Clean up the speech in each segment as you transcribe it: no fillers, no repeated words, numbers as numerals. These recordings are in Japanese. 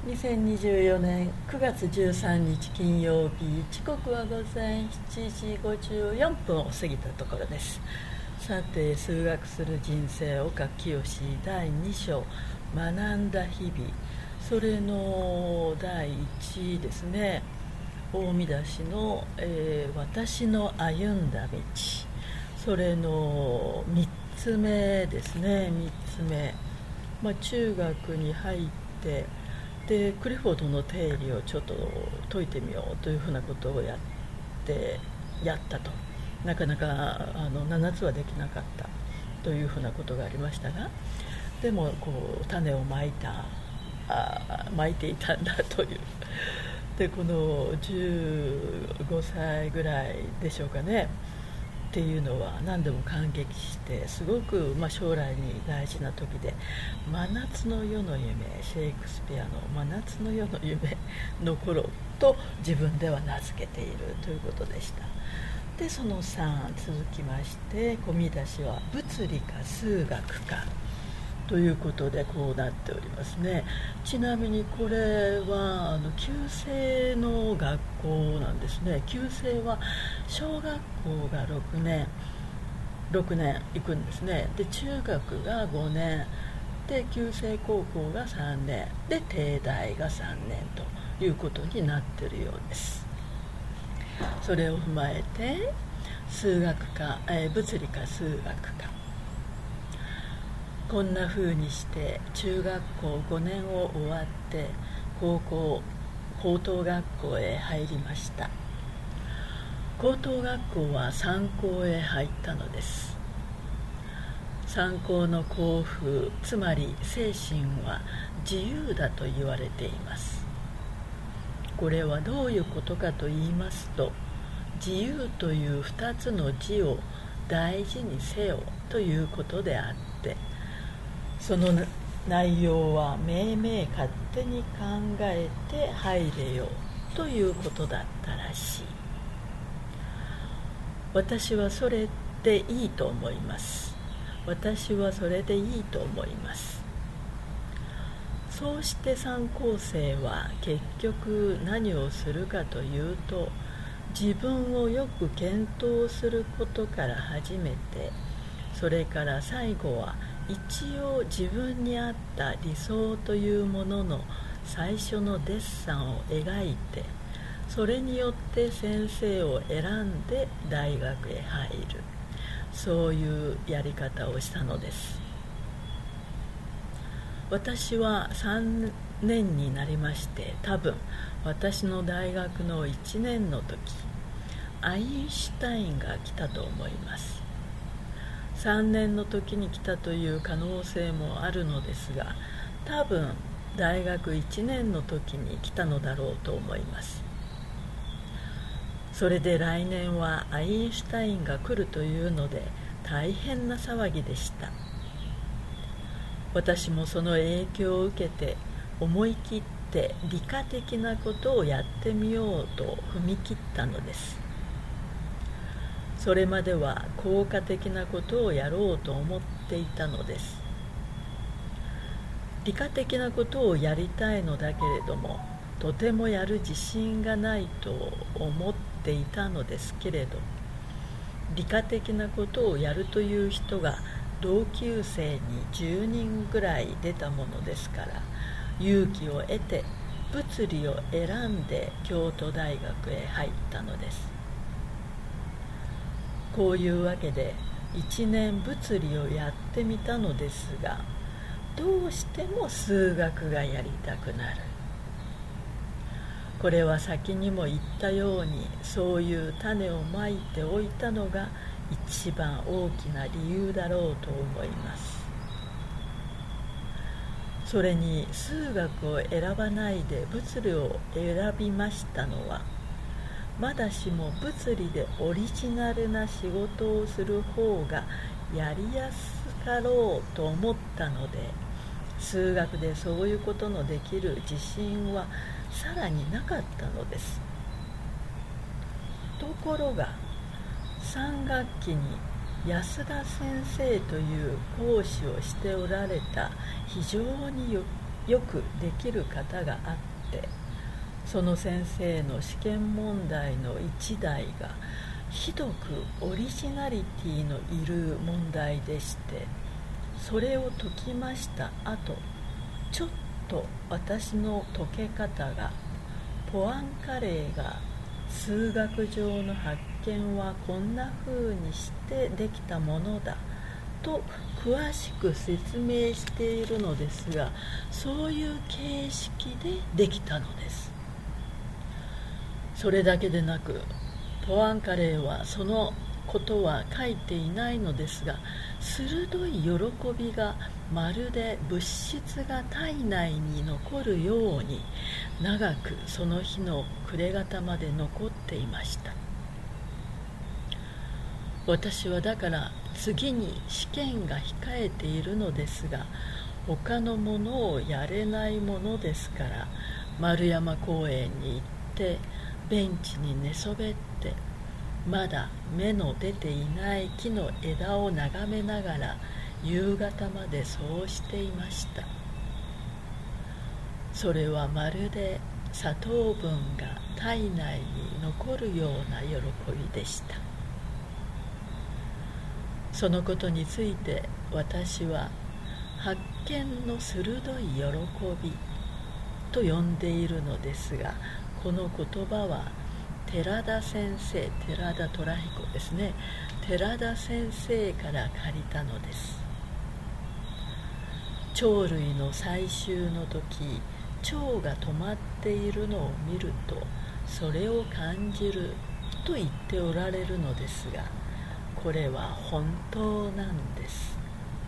2024年9月13日金曜日、時刻は午前7時54分を過ぎたところです。さて、数学する人生岡清第2章、学んだ日々、それの第1ですね、大見出しの、私の歩んだ道、それの3つ目ですね。3つ目、中学に入ってでクリフォードの定理をちょっと解いてみようというふうなことをやったと、なかなか7つはできなかったというふうなことがありましたが、でも種をまいていたんだという。でこの15歳ぐらいでしょうかねっていうのは何でも感激して、すごく、将来に大事な時で、真夏の夜の夢、シェイクスピアの真夏の夜の夢の頃と自分では名付けているということでした。でその3続きまして、込み出しは物理か数学かということでこうなっておりますね。ちなみにこれは旧制の学校なんですね。旧制は小学校が6年行くんですね。で中学が5年で、旧制高校が3年で、帝大が3年ということになっているようです。それを踏まえて数学か、物理か数学か、こんな風にして中学校5年を終わって高等学校へ入りました。高等学校は三高へ入ったのです。三高の幸福、つまり精神は自由だと言われています。これはどういうことかと言いますと、自由という2つの字を大事にせよということであって、その内容はめい勝手に考えて入れよということだったらしい。私はそれでいいと思います。そうして三高生は結局何をするかというと、自分をよく検討することから始めて、それから最後は一応自分に合った理想というものの最初のデッサンを描いて、それによって先生を選んで大学へ入る、そういうやり方をしたのです。私は3年になりまして、多分私の大学の1年の時、アインシュタインが来たと思います。3年の時に来たという可能性もあるのですが、多分大学1年の時に来たのだろうと思います。それで来年はアインシュタインが来るというので大変な騒ぎでした。私もその影響を受けて思い切って理科的なことをやってみようと踏み切ったのです。それまでは効果的なことをやろうと思っていたのです。理科的なことをやりたいのだけれども、とてもやる自信がないと思っていたのですけれど、理科的なことをやるという人が同級生に10人ぐらい出たものですから、勇気を得て物理を選んで京都大学へ入ったのです。こういうわけで1年物理をやってみたのですが、どうしても数学がやりたくなる。これは先にも言ったように、そういう種をまいておいたのが一番大きな理由だろうと思います。それに数学を選ばないで物理を選びましたのは、まだしも物理でオリジナルな仕事をする方がやりやすかろうと思ったので、数学でそういうことのできる自信はさらになかったのです。ところが3学期に安田先生という講師をしておられた非常によくできる方があって、その先生の試験問題の一題がひどくオリジナリティのいる問題でして、それを解きました後、ちょっと私の解け方がポアンカレーが数学上の発見はこんな風にしてできたものだと詳しく説明しているのですが、そういう形式でできたのです。それだけでなく、ポアンカレーはそのことは書いていないのですが、鋭い喜びがまるで物質が体内に残るように長くその日の暮れ方まで残っていました。私はだから次に試験が控えているのですが、他のものをやれないものですから、丸山公園に行ってベンチに寝そべって、まだ芽の出ていない木の枝を眺めながら夕方までそうしていました。それはまるで砂糖分が体内に残るような喜びでした。そのことについて私は発見の鋭い喜びと呼んでいるのですが、この言葉は寺田先生、寺田虎彦ですね、寺田先生から借りたのです。鳥類の採集の時、蝶が止まっているのを見るとそれを感じると言っておられるのですが、これは本当なんです。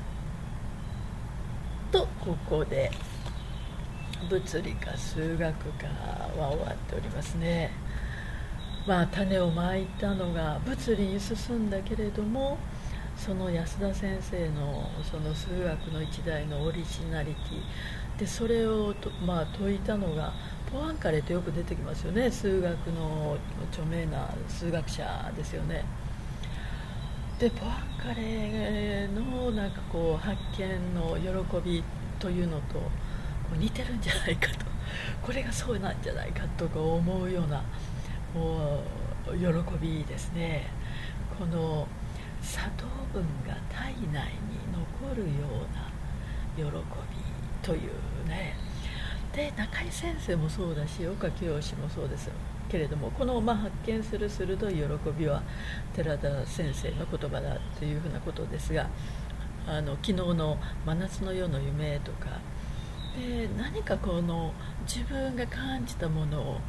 とここで物理か数学かは終わっておりますね。種をまいたのが物理に進んだけれども、その安田先生のその数学の一題のオリジナリティで、それを解いたのがポアンカレってよく出てきますよね。数学の著名な数学者ですよね。でポアンカレの発見の喜びというのと似てるんじゃないかと、これがそうなんじゃないかとか思うような喜びですね。この砂糖分が体内に残るような喜びというね。で中井先生もそうだし、岡清もそうですけれども、この発見する鋭い喜びは寺田先生の言葉だというふうなことですが、昨日の真夏の夜の夢とかで、何か自分が感じたものを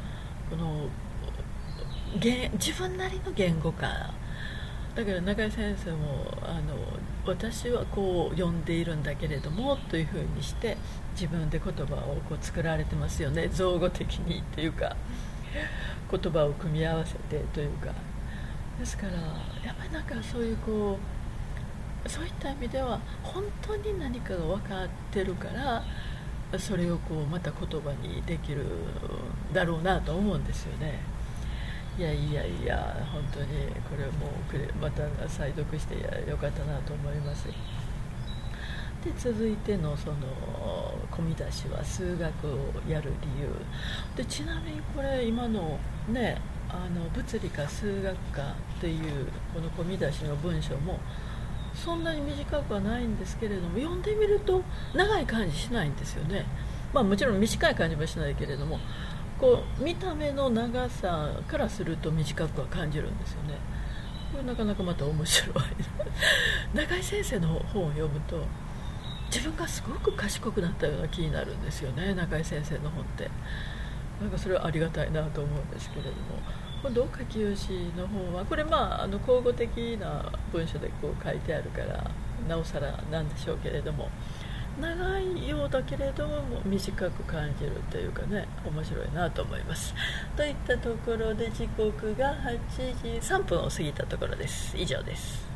自分なりの言語化だから、中井先生も私はこう呼んでいるんだけれどもというふうにして自分で言葉を作られてますよね。造語的にというか、言葉を組み合わせてというか。ですからやっぱりそういうそういった意味では本当に何かが分かってるから、それをまた言葉にできるだろうなと思うんですよね。いや本当にこれもまた再読してよかったなと思います。で続いてのその込み出しは数学をやる理由で、ちなみにこれ今のね物理か数学かっていうこの込み出しの文章もそんなに短くはないんですけれども、読んでみると長い感じしないんですよね。もちろん短い感じもしないけれども、見た目の長さからすると短くは感じるんですよね。これなかなかまた面白い中井先生の本を読むと自分がすごく賢くなったような気になるんですよね。中井先生の本ってそれはありがたいなと思うんですけれども、今度岡清の本はこれ口語的な文章で書いてあるからなおさらなんでしょうけれども、長いようだけれども短く感じるというかね、面白いなと思います。といったところで時刻が8時3分を過ぎたところです。以上です。